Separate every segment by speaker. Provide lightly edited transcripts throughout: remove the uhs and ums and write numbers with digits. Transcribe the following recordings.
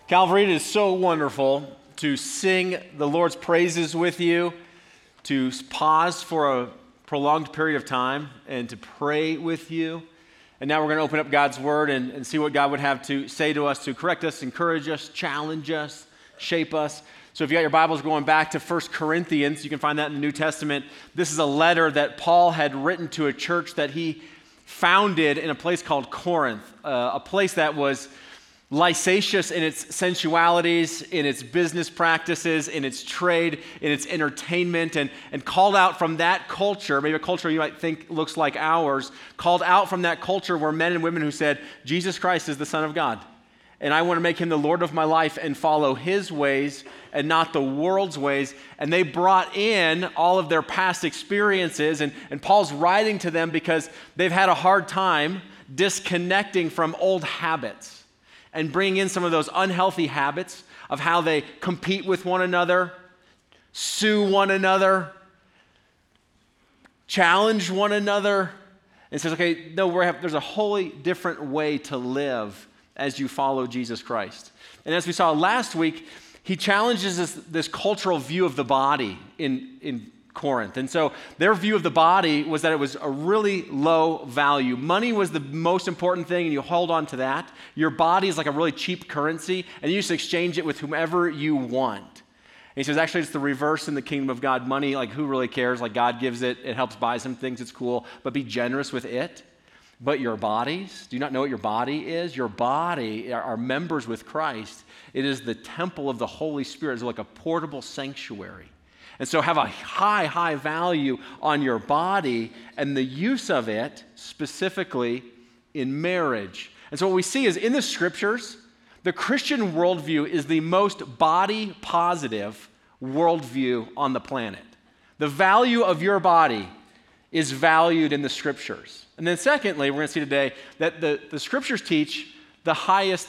Speaker 1: Calvary, it is so wonderful to sing the Lord's praises with you, to pause for a prolonged period of time, and to pray with you. And now we're going to open up God's Word and see what God would have to say to us, to correct us, encourage us, challenge us, shape us. So if you got your Bibles going back to 1 Corinthians, you can find that in the New Testament. This is a letter that Paul had written to a church that he founded in a place called Corinth, a place that was licentious in its sensualities, in its business practices, in its trade, in its entertainment, and called out from that culture, maybe a culture you might think looks like ours, called out from that culture were men and women who said, Jesus Christ is the Son of God, and I want to make him the Lord of my life and follow his ways and not the world's ways. And they brought in all of their past experiences, and Paul's writing to them because they've had a hard time disconnecting from old habits and bringing in some of those unhealthy habits of how they compete with one another, sue one another, challenge one another, and says, okay, no, there's a wholly different way to live as you follow Jesus Christ. And as we saw last week, he challenges this cultural view of the body in Corinth. And so their view of the body was that it was a really low value. Money was the most important thing, and you hold on to that. Your body is like a really cheap currency, and you just exchange it with whomever you want. And he says, actually, it's the reverse in the kingdom of God. Money, like, who really cares? Like, God gives it. It helps buy some things. It's cool. But be generous with it. But your bodies, do you not know what your body is? Your body are members with Christ. It is the temple of the Holy Spirit. It's like a portable sanctuary. And so have a high value on your body and the use of it specifically in marriage. And so what we see is in the scriptures, the Christian worldview is the most body positive worldview on the planet. The value of your body is valued in the scriptures. And then secondly, we're going to see today that the scriptures teach the highest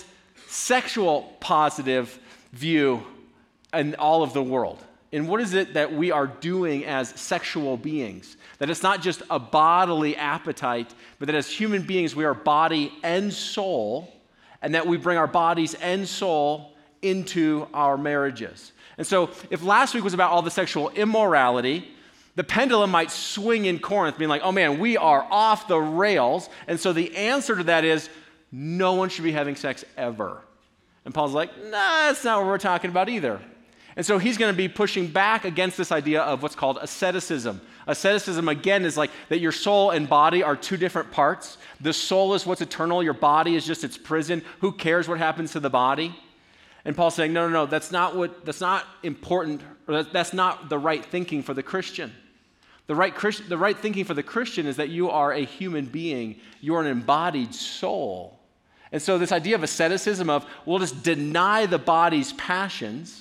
Speaker 1: sexual positive view in all of the world. And what is it that we are doing as sexual beings? That it's not just a bodily appetite, but that as human beings, we are body and soul, and that we bring our bodies and soul into our marriages. And so if last week was about all the sexual immorality, the pendulum might swing in Corinth, being like, oh man, we are off the rails. And so the answer to that is, no one should be having sex ever. And Paul's like, nah, that's not what we're talking about either. And so he's going to be pushing back against this idea of what's called asceticism. Asceticism, again, is like that your soul and body are two different parts. The soul is what's eternal. Your body is just its prison. Who cares what happens to the body? And Paul's saying, no, that's not important, or that's not the right thinking for the Christian. The right thinking for the Christian is that you are a human being. You are an embodied soul. And so this idea of asceticism of we'll just deny the body's passions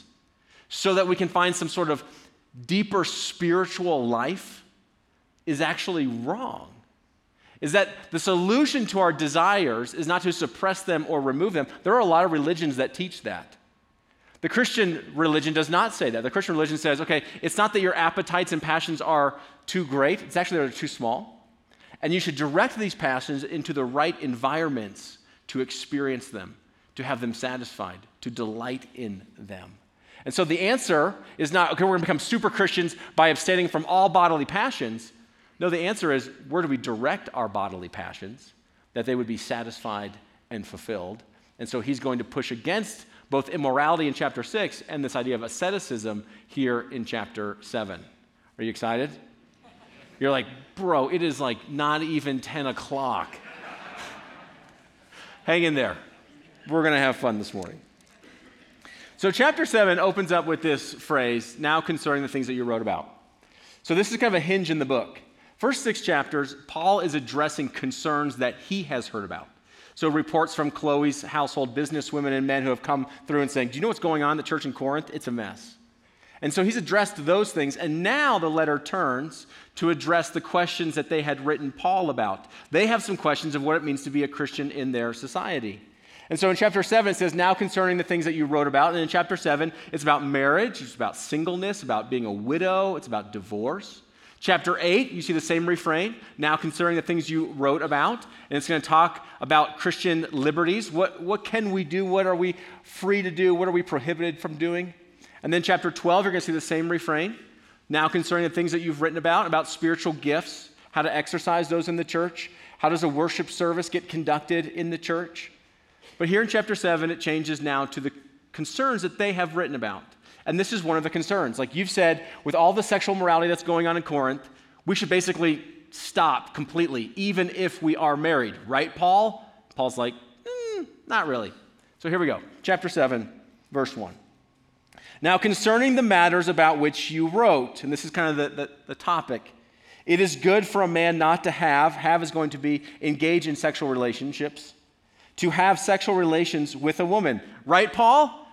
Speaker 1: so that we can find some sort of deeper spiritual life is actually wrong. Is that the solution to our desires is not to suppress them or remove them. There are a lot of religions that teach that. The Christian religion does not say that. The Christian religion says, okay, it's not that your appetites and passions are too great. It's actually they're too small. And you should direct these passions into the right environments to experience them, to have them satisfied, to delight in them. And so the answer is not, okay, we're going to become super Christians by abstaining from all bodily passions. No, the answer is, where do we direct our bodily passions that they would be satisfied and fulfilled? And so he's going to push against both immorality in chapter 6 and this idea of asceticism here in chapter 7. Are you excited? You're like, bro, it is like not even 10 o'clock. Hang in there. We're going to have fun this morning. So chapter 7 opens up with this phrase, now concerning the things that you wrote about. So this is kind of a hinge in the book. First 6 chapters, Paul is addressing concerns that he has heard about. So reports from Chloe's household, businesswomen and men who have come through and saying, do you know what's going on in the church in Corinth? It's a mess. And so he's addressed those things, and now the letter turns to address the questions that they had written Paul about. They have some questions of what it means to be a Christian in their society. And so in chapter 7, it says, now concerning the things that you wrote about. And in chapter 7, it's about marriage, it's about singleness, about being a widow, it's about divorce. Chapter 8, you see the same refrain, now concerning the things you wrote about. And it's going to talk about Christian liberties. What can we do? What are we free to do? What are we prohibited from doing? And then chapter 12, you're going to see the same refrain, now concerning the things that you've written about spiritual gifts, how to exercise those in the church. How does a worship service get conducted in the church? But here in chapter 7, it changes now to the concerns that they have written about. And this is one of the concerns. Like you've said, with all the sexual morality that's going on in Corinth, we should basically stop completely, even if we are married. Right, Paul? Paul's like, not really. So here we go. Chapter 7, verse 1. Now concerning the matters about which you wrote, and this is kind of the topic, it is good for a man not to have is going to be engage in sexual relationships, to have sexual relations with a woman. Right, Paul?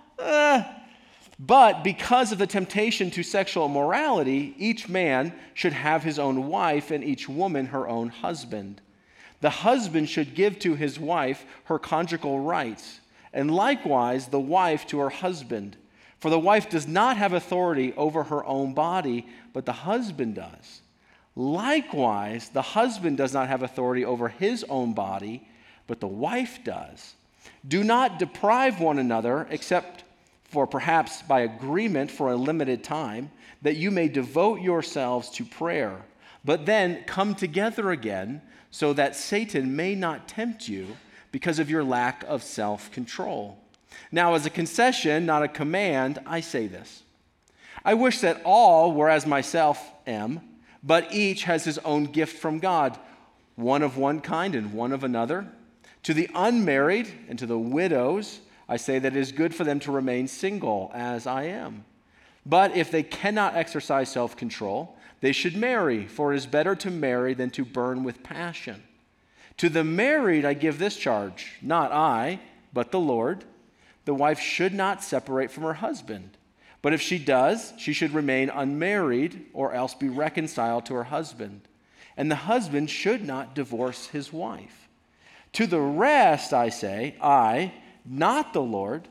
Speaker 1: But because of the temptation to sexual immorality, each man should have his own wife and each woman her own husband. The husband should give to his wife her conjugal rights, and likewise the wife to her husband. For the wife does not have authority over her own body, but the husband does. Likewise, the husband does not have authority over his own body, but the wife does. Do not deprive one another, except for perhaps by agreement for a limited time, that you may devote yourselves to prayer. But then come together again, so that Satan may not tempt you because of your lack of self-control. Now, as a concession, not a command, I say this. I wish that all were as myself am, but each has his own gift from God, one of one kind and one of another. To the unmarried and to the widows, I say that it is good for them to remain single, as I am. But if they cannot exercise self-control, they should marry, for it is better to marry than to burn with passion. To the married I give this charge, not I, but the Lord. The wife should not separate from her husband. But if she does, she should remain unmarried or else be reconciled to her husband. And the husband should not divorce his wife. To the rest I say, I, not the Lord,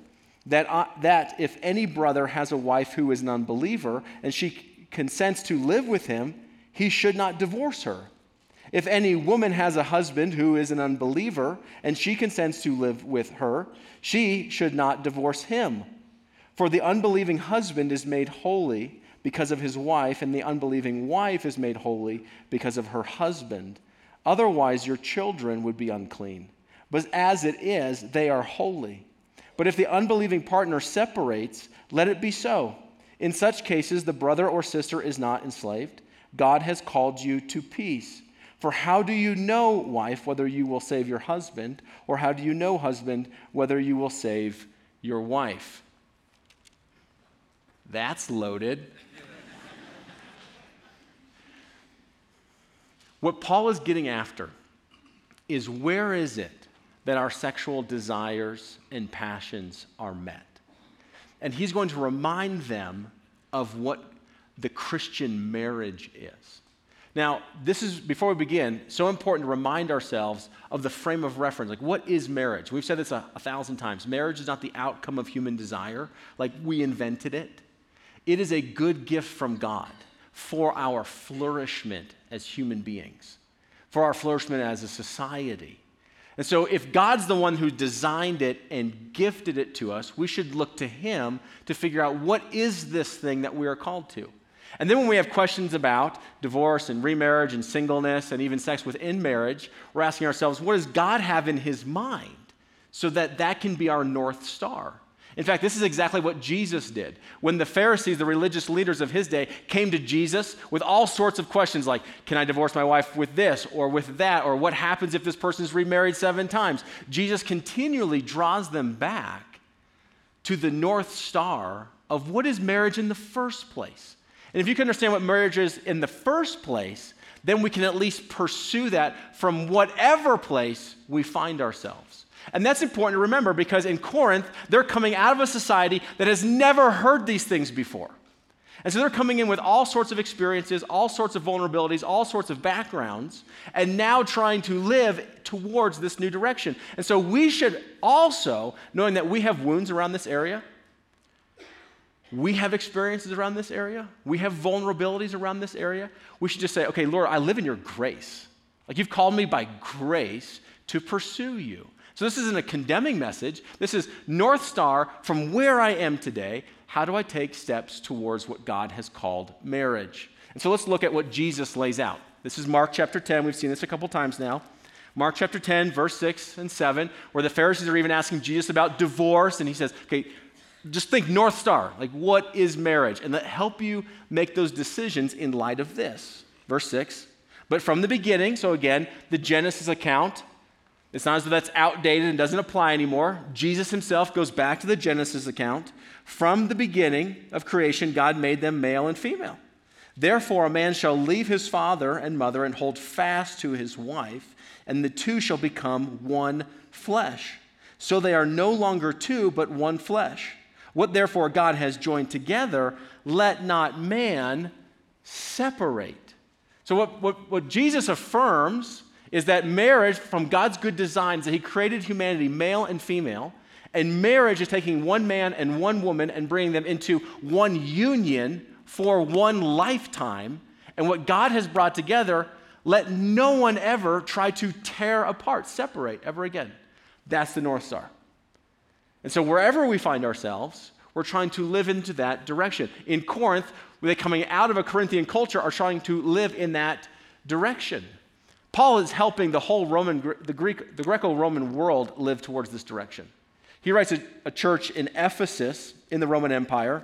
Speaker 1: that if any brother has a wife who is an unbeliever and she consents to live with him, he should not divorce her. If any woman has a husband who is an unbeliever and she consents to live with her, she should not divorce him. For the unbelieving husband is made holy because of his wife, and the unbelieving wife is made holy because of her husband. Otherwise, your children would be unclean. But as it is, they are holy. But if the unbelieving partner separates, let it be so. In such cases, the brother or sister is not enslaved. God has called you to peace. For how do you know, wife, whether you will save your husband? Or how do you know, husband, whether you will save your wife? That's loaded. What Paul is getting after is, where is it that our sexual desires and passions are met? And he's going to remind them of what the Christian marriage is. Now, this is, before we begin, so important to remind ourselves of the frame of reference. Like, what is marriage? We've said this 1,000 times. Marriage is not the outcome of human desire, like we invented it. It is a good gift from God for our flourishment as human beings, for our flourishment as a society. And so if God's the one who designed it and gifted it to us, we should look to him to figure out, what is this thing that we are called to? And then when we have questions about divorce and remarriage and singleness and even sex within marriage, we're asking ourselves, what does God have in his mind so that that can be our North Star? In fact, this is exactly what Jesus did. When the Pharisees, the religious leaders of his day, came to Jesus with all sorts of questions like, can I divorce my wife with this or with that? Or what happens if this person is remarried 7 times? Jesus continually draws them back to the North Star of what is marriage in the first place. And if you can understand what marriage is in the first place, then we can at least pursue that from whatever place we find ourselves. And that's important to remember, because in Corinth, they're coming out of a society that has never heard these things before. And so they're coming in with all sorts of experiences, all sorts of vulnerabilities, all sorts of backgrounds, and now trying to live towards this new direction. And so we should also, knowing that we have wounds around this area, we have experiences around this area. We have vulnerabilities around this area. We should just say, okay, Lord, I live in your grace. Like you've called me by grace to pursue you. So this isn't a condemning message. This is North Star from where I am today. How do I take steps towards what God has called marriage? And so let's look at what Jesus lays out. This is Mark chapter 10. We've seen this a couple times now. Mark chapter 10, verse 6 and 7, where the Pharisees are even asking Jesus about divorce. And he says, okay, just think North Star. Like, what is marriage? And that help you make those decisions in light of this. Verse 6, but from the beginning, so again, the Genesis account, it's not as though that's outdated and doesn't apply anymore. Jesus himself goes back to the Genesis account. From the beginning of creation, God made them male and female. Therefore, a man shall leave his father and mother and hold fast to his wife, and the two shall become one flesh. So they are no longer two, but one flesh. What therefore God has joined together, let not man separate. So what Jesus affirms is that marriage, from God's good designs, that he created humanity male and female, and marriage is taking one man and one woman and bringing them into one union for one lifetime. And what God has brought together, let no one ever try to tear apart, separate ever again. That's the North Star. And so wherever we find ourselves, we're trying to live into that direction. In Corinth, they coming out of a Corinthian culture are trying to live in that direction. Paul is helping the whole the Greco-Roman world live towards this direction. He writes a church in Ephesus in the Roman Empire,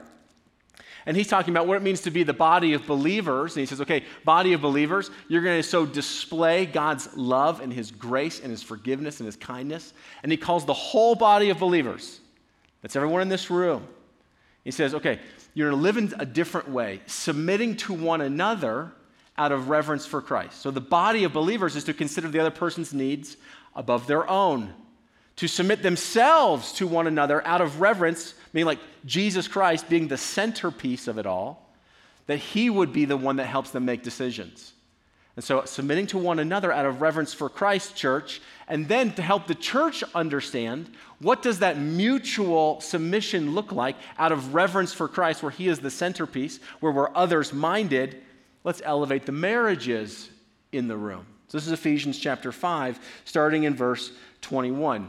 Speaker 1: and he's talking about what it means to be the body of believers. And he says, okay, body of believers, you're going to so display God's love and his grace and his forgiveness and his kindness. And he calls the whole body of believers, that's everyone in this room. He says, okay, you're going to live in a different way, submitting to one another out of reverence for Christ. So the body of believers is to consider the other person's needs above their own, to submit themselves to one another out of reverence, meaning like Jesus Christ being the centerpiece of it all, that he would be the one that helps them make decisions. And so submitting to one another out of reverence for Christ, church, and then to help the church understand what does that mutual submission look like out of reverence for Christ, where he is the centerpiece, where we're others-minded. Let's elevate the marriages in the room. So this is Ephesians chapter 5, starting in verse 21.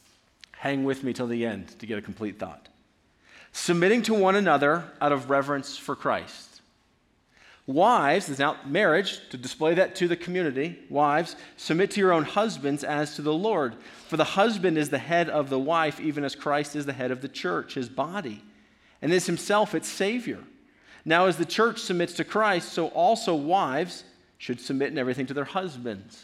Speaker 1: Hang with me till the end to get a complete thought. Submitting to one another out of reverence for Christ. Wives, this is now marriage, to display that to the community. Wives, submit to your own husbands as to the Lord. For the husband is the head of the wife, even as Christ is the head of the church, his body, and is himself its Savior. Now, as the church submits to Christ, so also wives should submit in everything to their husbands.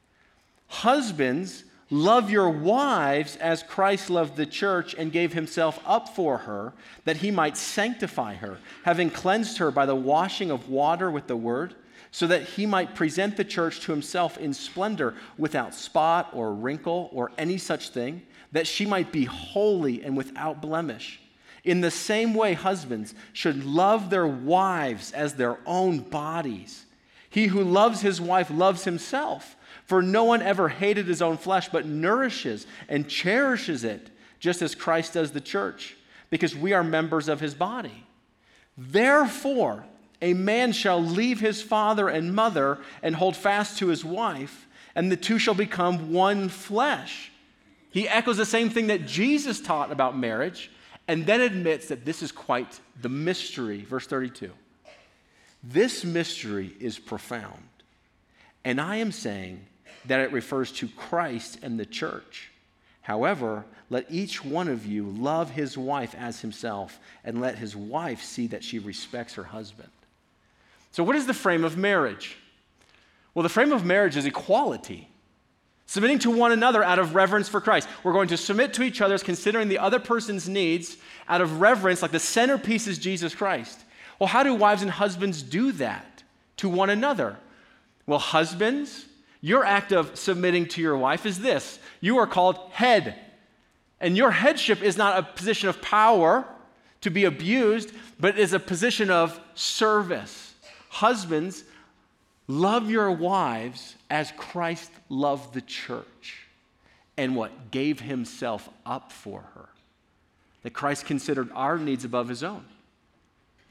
Speaker 1: Husbands, love your wives as Christ loved the church and gave himself up for her, that he might sanctify her, having cleansed her by the washing of water with the word, so that he might present the church to himself in splendor, without spot or wrinkle or any such thing, that she might be holy and without blemish. In the same way, husbands should love their wives as their own bodies. He who loves his wife loves himself. For no one ever hated his own flesh, but nourishes and cherishes it, just as Christ does the church, because we are members of his body. Therefore, a man shall leave his father and mother and hold fast to his wife, and the two shall become one flesh. He echoes the same thing that Jesus taught about marriage, and then admits that this is quite the mystery. Verse 32. This mystery is profound, and I am saying that it refers to Christ and the church. However, let each one of you love his wife as himself, and let his wife see that she respects her husband. So what is the frame of marriage? Well, the frame of marriage is equality. Submitting to one another out of reverence for Christ. We're going to submit to each other, considering the other person's needs out of reverence, like the centerpiece is Jesus Christ. Well, how do wives and husbands do that to one another? Well, husbands, your act of submitting to your wife is this. You are called head. And your headship is not a position of power to be abused, but is a position of service. Husbands, love your wives as Christ loved the church and what? Gave himself up for her. That Christ considered our needs above his own.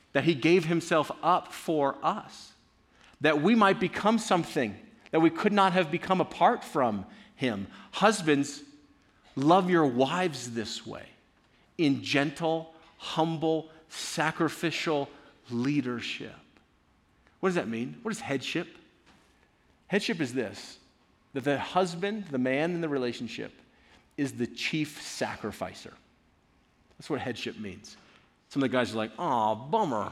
Speaker 1: that he gave himself up for us, that we might become something that we could not have become apart from him. Husbands, love your wives this way, in gentle, humble, sacrificial leadership. What does that mean? What is headship? Headship is this, that the husband, the man in the relationship, is the chief sacrificer. That's what headship means. Some of the guys are like, "Aw, bummer."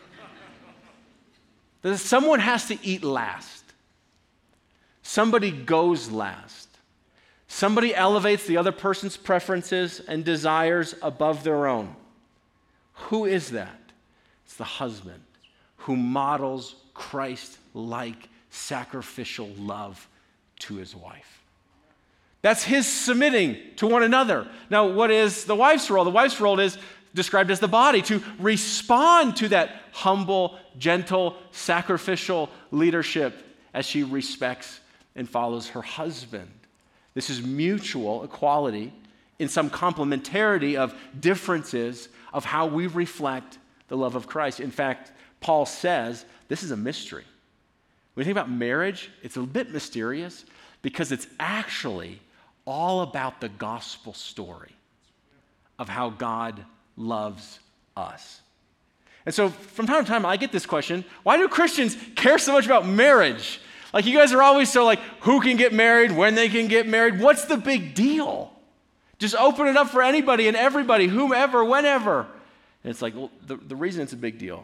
Speaker 1: That someone has to eat last. Somebody goes last. Somebody elevates the other person's preferences and desires above their own. Who is that? It's the husband who models Christ-like sacrificial love to his wife. That's his submitting to one another. Now, what is the wife's role? The wife's role is described as the body, to respond to that humble, gentle, sacrificial leadership as she respects and follows her husband. This is mutual equality in some complementarity of differences of how we reflect the love of Christ. In fact, Paul says this is a mystery. When you think about marriage, it's a bit mysterious because it's actually all about the gospel story of how God loves us. And so from time to time, I get this question, why do Christians care so much about marriage? Like, you guys are always so like, who can get married, when they can get married? What's the big deal? Just open it up for anybody and everybody, whomever, whenever. And it's like, well, the reason it's a big deal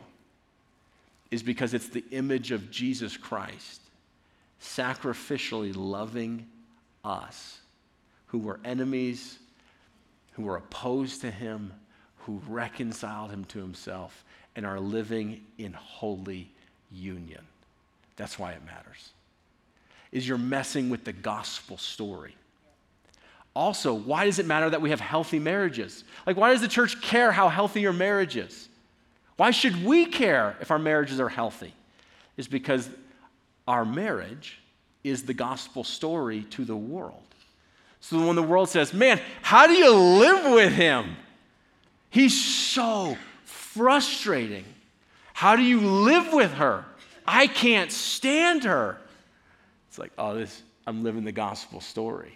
Speaker 1: is because it's the image of Jesus Christ sacrificially loving us, who were enemies, who were opposed to him, who reconciled him to himself, and are living in holy union. That's why it matters. Is you're messing with the gospel story. Also, why does it matter that we have healthy marriages? Like, why does the church care how healthy your marriage is? Why should we care if our marriages are healthy? It's because our marriage is the gospel story to the world. So when the world says, "Man, how do you live with him? He's so frustrating. How do you live with her? I can't stand her." It's like, oh, I'm living the gospel story.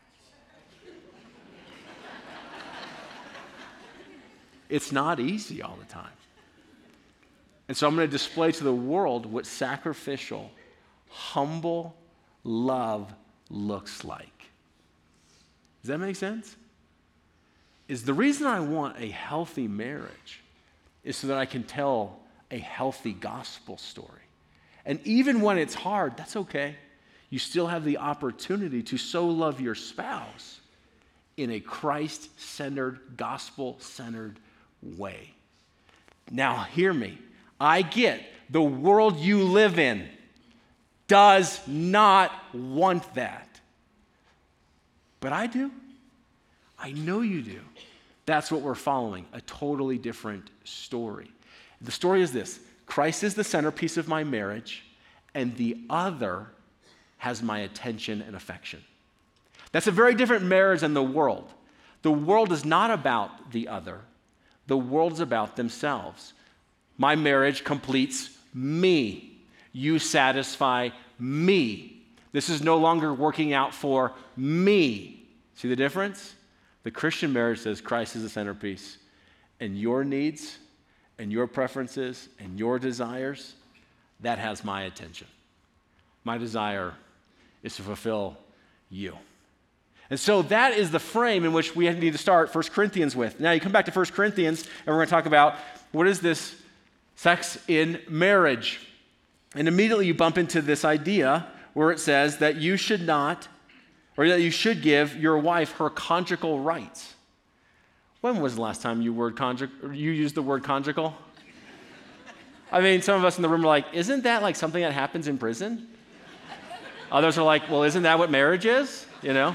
Speaker 1: It's not easy all the time. And so I'm going to display to the world what sacrificial, humble love looks like. Does that make sense? Is the reason I want a healthy marriage is so that I can tell a healthy gospel story. And even when it's hard, that's okay. You still have the opportunity to so love your spouse in a Christ-centered, gospel-centered way. Now, hear me. I get the world you live in does not want that. But I do. I know you do. That's what we're following, a totally different story. The story is this: Christ is the centerpiece of my marriage, and the other has my attention and affection. That's a very different marriage than the world. The world is not about the other. The world is about themselves. My marriage completes me. You satisfy me. This is no longer working out for me. See the difference? The Christian marriage says Christ is the centerpiece, and your needs and your preferences and your desires, that has my attention. My desire is to fulfill you. And so that is the frame in which we need to start 1 Corinthians with. Now you come back to 1 Corinthians, and we're going to talk about what is this sex in marriage. And immediately you bump into this idea where it says that you should not, or that you should give your wife her conjugal rights. When was the last time you used the word conjugal? I mean, some of us in the room are like, isn't that like something that happens in prison? Others are like, well, isn't that what marriage is? You know?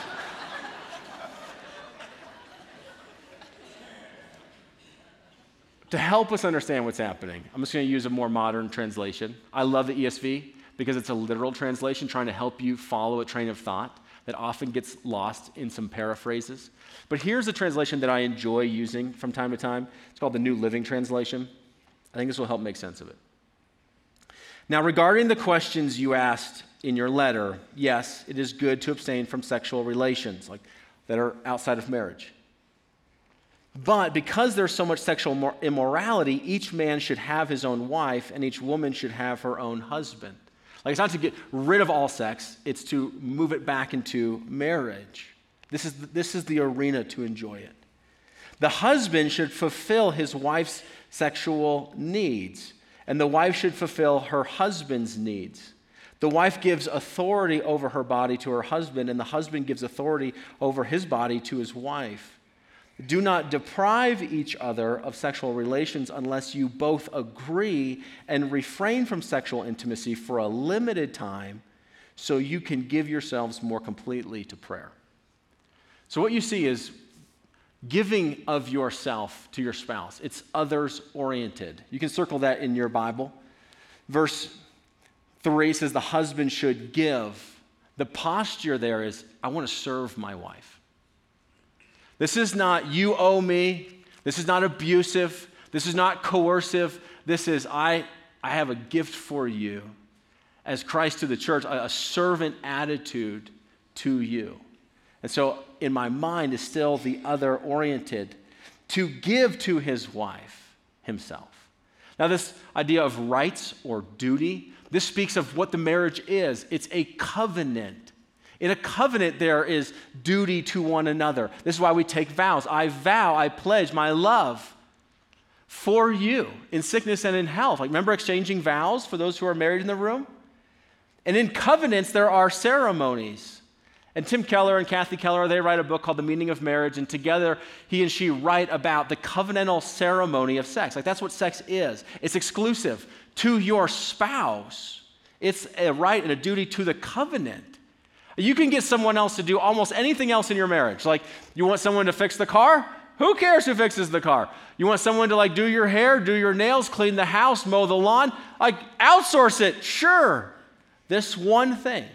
Speaker 1: To help us understand what's happening, I'm just going to use a more modern translation. I love the ESV because it's a literal translation trying to help you follow a train of thought that often gets lost in some paraphrases. But here's a translation that I enjoy using from time to time. It's called the New Living Translation. I think this will help make sense of it. Now, regarding the questions you asked in your letter, yes, it is good to abstain from sexual relations that are outside of marriage. But because there's so much sexual immorality, each man should have his own wife, and each woman should have her own husband. It's not to get rid of all sex, it's to move it back into marriage. This is the arena to enjoy it. The husband should fulfill his wife's sexual needs, and the wife should fulfill her husband's needs. The wife gives authority over her body to her husband, and the husband gives authority over his body to his wife. Do not deprive each other of sexual relations unless you both agree and refrain from sexual intimacy for a limited time so you can give yourselves more completely to prayer. So what you see is giving of yourself to your spouse. It's others-oriented. You can circle that in your Bible. Verse 3 says the husband should give. The posture there is, I want to serve my wife. This is not, you owe me. This is not abusive. This is not coercive. This is, I have a gift for you as Christ to the church, a servant attitude to you. And so in my mind is still the other-oriented, to give to his wife himself. Now this idea of rights or duty, this speaks of what the marriage is. It's a covenant. In a covenant, there is duty to one another. This is why we take vows. I vow, I pledge my love for you in sickness and in health. Remember exchanging vows for those who are married in the room? And in covenants, there are ceremonies. And Tim Keller and Kathy Keller, they write a book called The Meaning of Marriage, and together he and she write about the covenantal ceremony of sex. That's what sex is. It's exclusive to your spouse. It's a right and a duty to the covenant. You can get someone else to do almost anything else in your marriage. You want someone to fix the car? Who cares who fixes the car? You want someone to do your hair, do your nails, clean the house, mow the lawn? Outsource it, sure. This one thing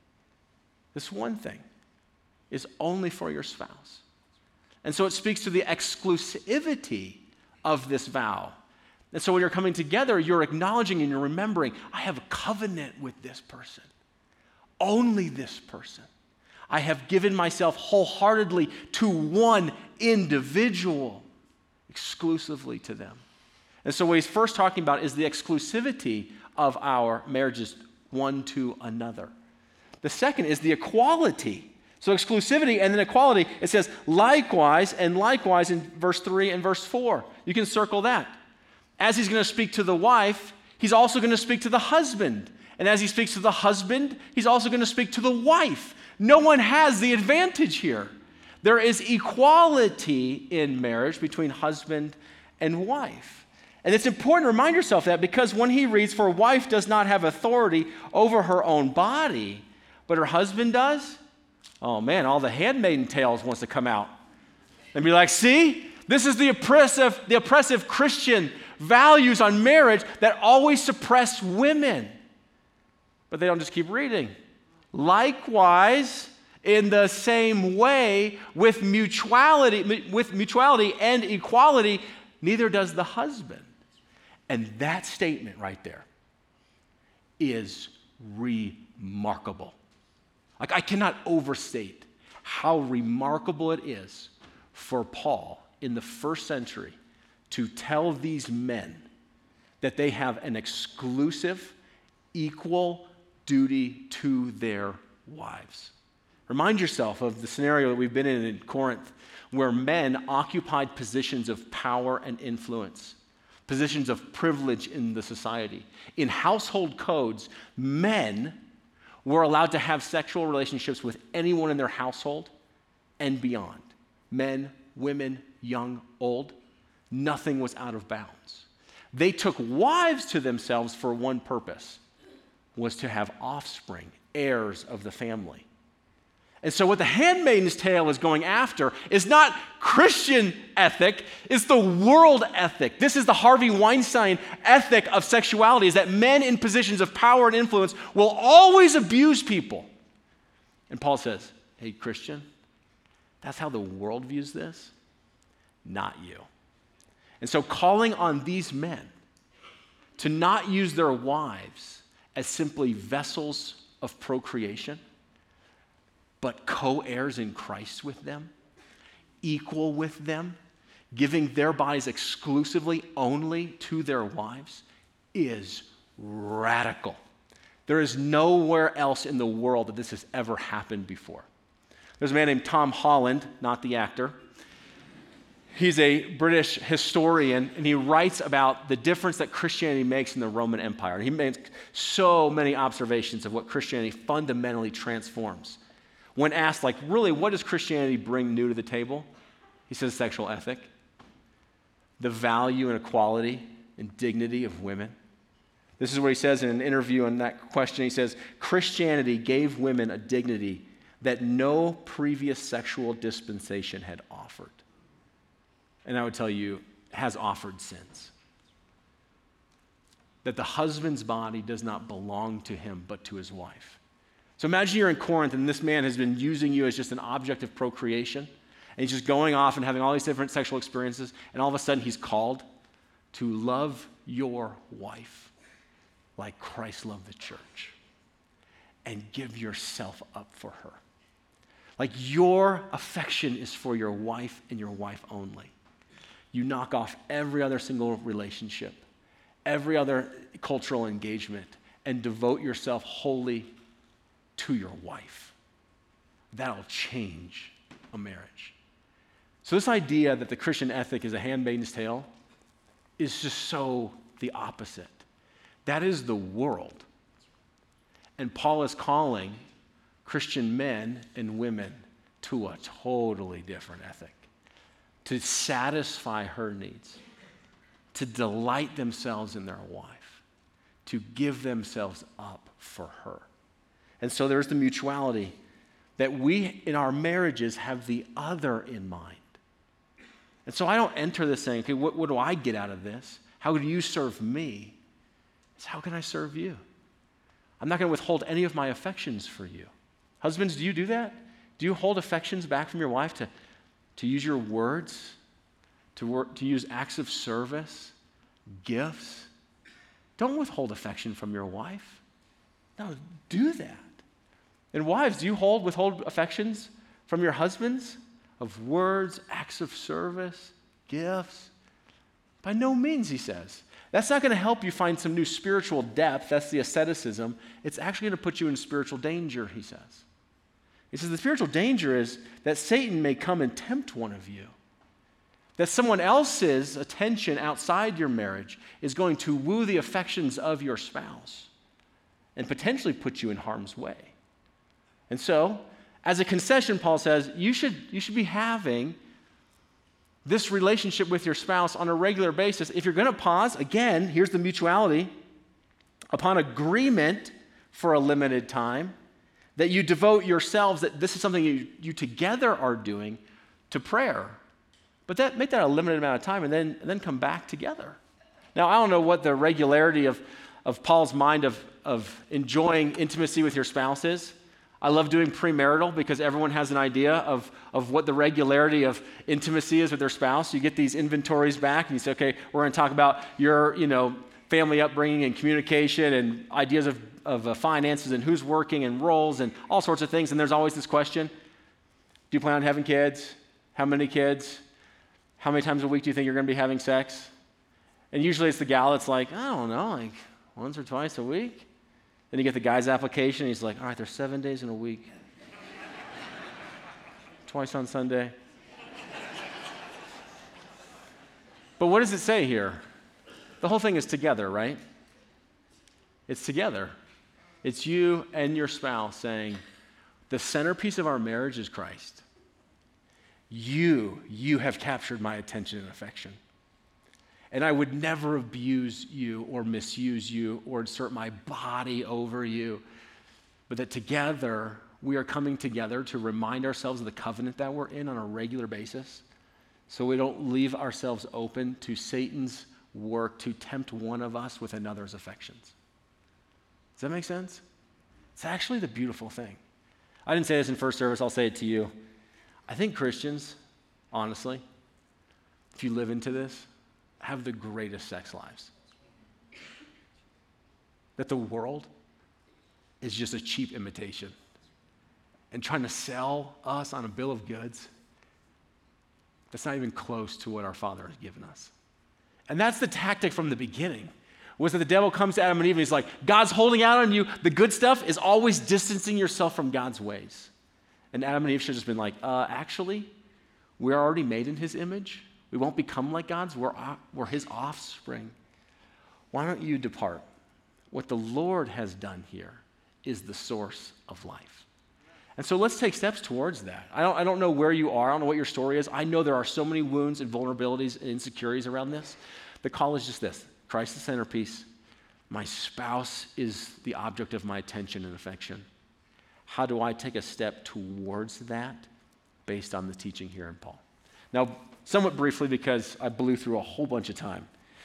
Speaker 1: is only for your spouse. And so it speaks to the exclusivity of this vow. And so when you're coming together, you're acknowledging and you're remembering, I have a covenant with this person. Only this person. I have given myself wholeheartedly to one individual, exclusively to them. And so what he's first talking about is the exclusivity of our marriages one to another. The second is the equality. So exclusivity and then equality, it says likewise and likewise in verse 3 and verse 4. You can circle that. As he's going to speak to the wife, he's also going to speak to the husband. And as he speaks to the husband, he's also going to speak to the wife. No one has the advantage here. There is equality in marriage between husband and wife. And it's important to remind yourself that because when he reads, for a wife does not have authority over her own body, but her husband does, oh man, all the handmaiden tales wants to come out. And be like, see, this is the oppressive Christian values on marriage that always suppress women. But they don't just keep reading. Likewise, in the same way, with mutuality and equality, neither does the husband. And that statement right there is remarkable. I cannot overstate how remarkable it is for Paul in the first century to tell these men that they have an exclusive, equal duty to their wives. Remind yourself of the scenario that we've been in Corinth, where men occupied positions of power and influence, positions of privilege in the society. In household codes, men were allowed to have sexual relationships with anyone in their household and beyond. Men, women, young, old, nothing was out of bounds. They took wives to themselves for one purpose, was to have offspring, heirs of the family. And so what the Handmaid's Tale is going after is not Christian ethic, it's the world ethic. This is the Harvey Weinstein ethic of sexuality, is that men in positions of power and influence will always abuse people. And Paul says, hey, Christian, that's how the world views this, not you. And so calling on these men to not use their wives as simply vessels of procreation, but co-heirs in Christ with them, equal with them, giving their bodies exclusively only to their wives, is radical. There is nowhere else in the world that this has ever happened before. There's a man named Tom Holland, not the actor. He's a British historian, and he writes about the difference that Christianity makes in the Roman Empire. And he makes so many observations of what Christianity fundamentally transforms. When asked, like, really, what does Christianity bring new to the table? He says sexual ethic, the value and equality and dignity of women. This is what he says in an interview on that question. He says, Christianity gave women a dignity that no previous sexual dispensation had offered. And I would tell you, has offered since. That the husband's body does not belong to him, but to his wife. So imagine you're in Corinth and this man has been using you as just an object of procreation, and he's just going off and having all these different sexual experiences, and all of a sudden he's called to love your wife like Christ loved the church and give yourself up for her. Like your affection is for your wife and your wife only. You knock off every other single relationship, every other cultural engagement, and devote yourself wholly to your wife. That'll change a marriage. So this idea that the Christian ethic is a handmaid's tale is just so the opposite. That is the world. And Paul is calling Christian men and women to a totally different ethic, to satisfy her needs, to delight themselves in their wife, to give themselves up for her. And so there's the mutuality that we in our marriages have the other in mind. And so I don't enter this saying, okay, what do I get out of this? How do you serve me? It's how can I serve you? I'm not going to withhold any of my affections for you. Husbands, do you do that? Do you hold affections back from your wife to use your words, to use acts of service, gifts? Don't withhold affection from your wife. No, do that. And wives, do you withhold affections from your husbands of words, acts of service, gifts? By no means, he says. That's not going to help you find some new spiritual depth. That's the asceticism. It's actually going to put you in spiritual danger, he says. He says the spiritual danger is that Satan may come and tempt one of you. That someone else's attention outside your marriage is going to woo the affections of your spouse and potentially put you in harm's way. And so, as a concession, Paul says, you should be having this relationship with your spouse on a regular basis. If you're going to pause, again, here's the mutuality. Upon agreement for a limited time, that you devote yourselves, that this is something you together are doing, to prayer. But make that a limited amount of time and then come back together. Now, I don't know what the regularity of Paul's mind of enjoying intimacy with your spouse is. I love doing premarital because everyone has an idea of what the regularity of intimacy is with their spouse. You get these inventories back and you say, okay, we're going to talk about your, family upbringing and communication and ideas of finances and who's working and roles and all sorts of things. And there's always this question, do you plan on having kids? How many kids? How many times a week do you think you're going to be having sex? And usually it's the gal that's like, I don't know, like once or twice a week. Then you get the guy's application, and he's like, all right, there's 7 days in a week. Twice on Sunday. But what does it say here? The whole thing is together, right? It's together. It's you and your spouse saying, the centerpiece of our marriage is Christ. You have captured my attention and affection. And I would never abuse you or misuse you or insert my body over you. But that together, we are coming together to remind ourselves of the covenant that we're in on a regular basis so we don't leave ourselves open to Satan's work to tempt one of us with another's affections. Does that make sense? It's actually the beautiful thing. I didn't say this in first service, I'll say it to you. I think Christians, honestly, if you live into this, have the greatest sex lives. that the world is just a cheap imitation and trying to sell us on a bill of goods that's not even close to what our Father has given us. And that's the tactic from the beginning, was that the devil comes to Adam and Eve and he's like, God's holding out on you. The good stuff is always distancing yourself from God's ways. And Adam and Eve should have just been like, actually, we're already made in his image. We won't become like God's. We're his offspring. Why don't you depart? What the Lord has done here is the source of life. And so let's take steps towards that. I don't know where you are. I don't know what your story is. I know there are so many wounds and vulnerabilities and insecurities around this. The call is just this: Christ the centerpiece. My spouse is the object of my attention and affection. How do I take a step towards that based on the teaching here in Paul? Now, somewhat briefly, because I blew through a whole bunch of time,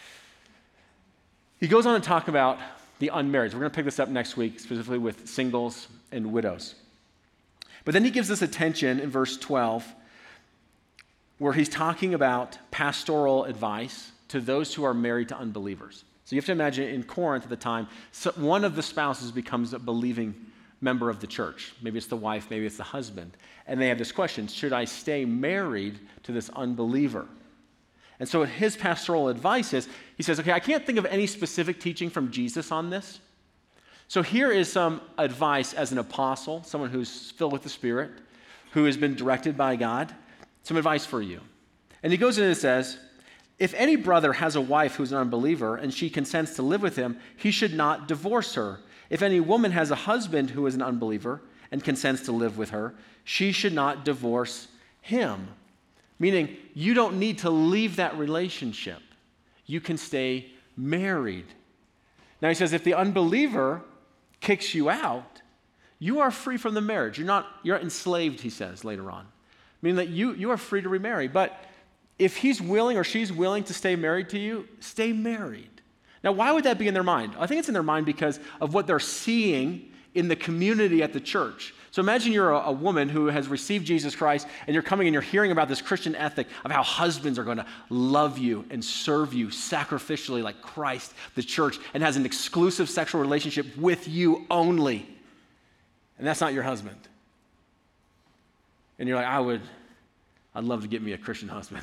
Speaker 1: he goes on to talk about the unmarried. We're going to pick this up next week, specifically with singles and widows. But then he gives us attention in verse 12, where he's talking about pastoral advice to those who are married to unbelievers. So you have to imagine in Corinth at the time, one of the spouses becomes a believing member of the church. Maybe it's the wife, maybe it's the husband. And they have this question: should I stay married to this unbeliever? And so his pastoral advice is, he says, okay, I can't think of any specific teaching from Jesus on this. So here is some advice as an apostle, someone who's filled with the Spirit, who has been directed by God, some advice for you. And he goes in and says, if any brother has a wife who's an unbeliever and she consents to live with him, he should not divorce her. If any woman has a husband who is an unbeliever and consents to live with her, she should not divorce him. Meaning, you don't need to leave that relationship. You can stay married. Now he says, if the unbeliever kicks you out, you are free from the marriage. You're enslaved, he says later on. Meaning that you are free to remarry. But if he's willing or she's willing to stay married to you, stay married. Now, why would that be in their mind? I think it's in their mind because of what they're seeing in the community at the church. So imagine you're a woman who has received Jesus Christ, and you're coming and you're hearing about this Christian ethic of how husbands are going to love you and serve you sacrificially like Christ, the church, and has an exclusive sexual relationship with you only. And that's not your husband. And you're like, I'd love to get me a Christian husband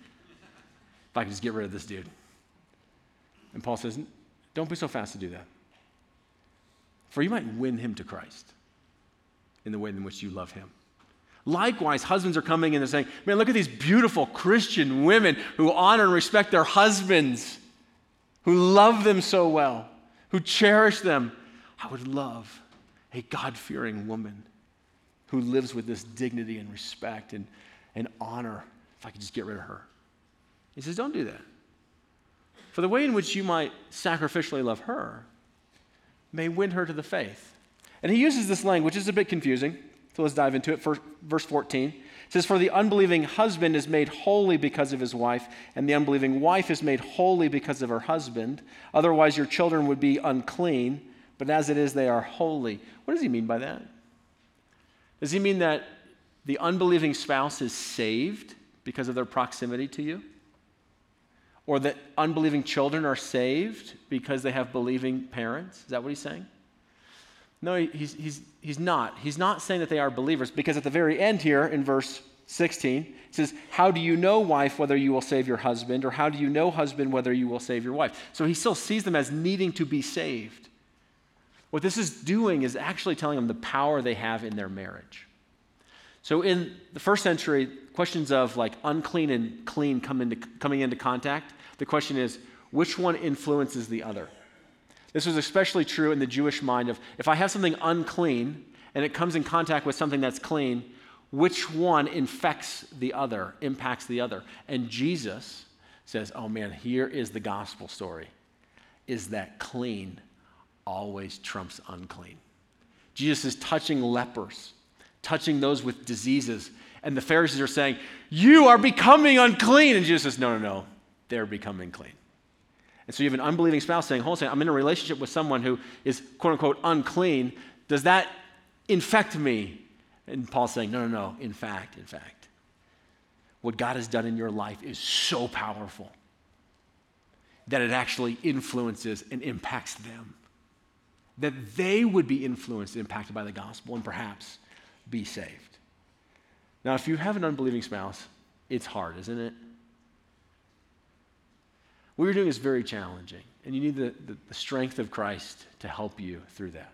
Speaker 1: if I could just get rid of this dude. And Paul says, don't be so fast to do that. For you might win him to Christ in the way in which you love him. Likewise, husbands are coming and they're saying, man, look at these beautiful Christian women who honor and respect their husbands, who love them so well, who cherish them. I would love a God-fearing woman who lives with this dignity and respect and honor if I could just get rid of her. He says, don't do that. For the way in which you might sacrificially love her may win her to the faith. And he uses this language, it's a bit confusing, so let's dive into it. Verse 14, it says, for the unbelieving husband is made holy because of his wife, and the unbelieving wife is made holy because of her husband. Otherwise your children would be unclean, but as it is, they are holy. What does he mean by that? Does he mean that the unbelieving spouse is saved because of their proximity to you? Or that unbelieving children are saved because they have believing parents? Is that what he's saying? No, he's not. He's not saying that they are believers, because at the very end here in verse 16, it says, how do you know, wife, whether you will save your husband? Or how do you know, husband, whether you will save your wife? So he still sees them as needing to be saved. What this is doing is actually telling them the power they have in their marriage. So in the first century, questions of like unclean and clean coming into contact, the question is, which one influences the other? This was especially true in the Jewish mind of, if I have something unclean and it comes in contact with something that's clean, which one infects the other, impacts the other? And Jesus says, oh man, here is the gospel story, is that clean always trumps unclean. Jesus is touching lepers, touching those with diseases, and the Pharisees are saying, you are becoming unclean. And Jesus says, no, they're becoming clean. And so you have an unbelieving spouse saying, hold on, I'm in a relationship with someone who is quote unquote unclean. Does that infect me? And Paul's saying, no, in fact, what God has done in your life is so powerful that it actually influences and impacts them. that they would be influenced and impacted by the gospel and perhaps be saved. Now, if you have an unbelieving spouse, it's hard, isn't it? What you're doing is very challenging, and you need the strength of Christ to help you through that.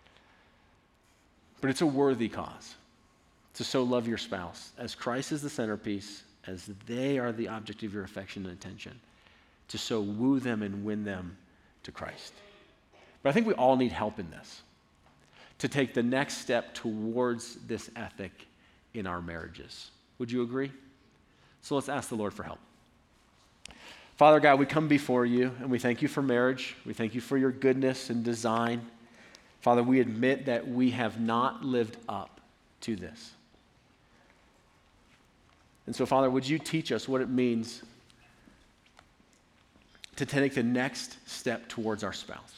Speaker 1: But it's a worthy cause to so love your spouse as Christ is the centerpiece, as they are the object of your affection and attention, to so woo them and win them to Christ. But I think we all need help in this, to take the next step towards this ethic in our marriages. Would you agree? So let's ask the Lord for help. Father God, we come before you and we thank you for marriage. We thank you for your goodness and design. Father, we admit that we have not lived up to this. And so, Father, would you teach us what it means to take the next step towards our spouse?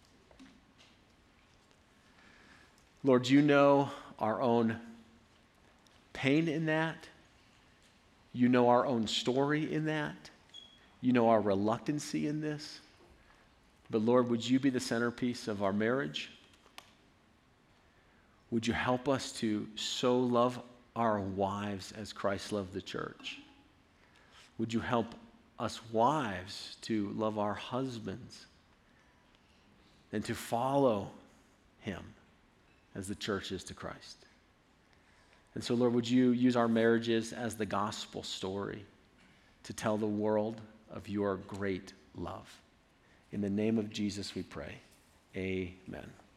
Speaker 1: Lord, you know our own pain in that. You know our own story in that. You know our reluctancy in this. But Lord, would you be the centerpiece of our marriage? Would you help us to so love our wives as Christ loved the church? Would you help us wives to love our husbands and to follow him as the church is to Christ? And so, Lord, would you use our marriages as the gospel story to tell the world of your great love? In the name of Jesus we pray. Amen.